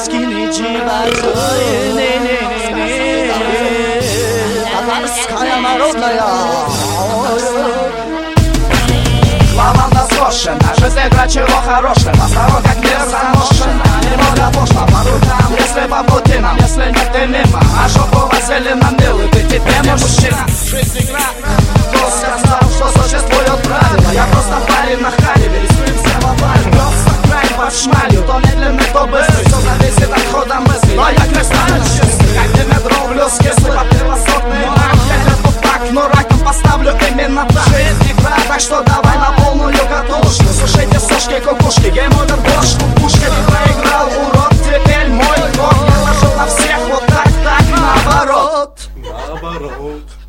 Татарская народная. Лаванда сросшена, жизнь игра чего хорошего. Осторожно, как мир заношена, немного пошло по рукам, если по пути нам, если нет ты мимо. А жопу возили на милый, ты теперь не мужчина. Жизнь игра, кто сказал, что существует правила? Я просто парень на халеве, рискуем все лобали. Просто край под шмалью, то медленный, то быстрый. Все зависит от хода мыслей, но я кристально чистый. Как димедрол, плюс кислый, под первосортный рак. Я лету так, но раком поставлю именно так. Жизнь игра, так что давай на полную катушку. Слушайте сушки, кукушки, геймодер, бош, кукушка. Не проиграл, урод, теперь мой год. Я ложу на всех вот так, наоборот.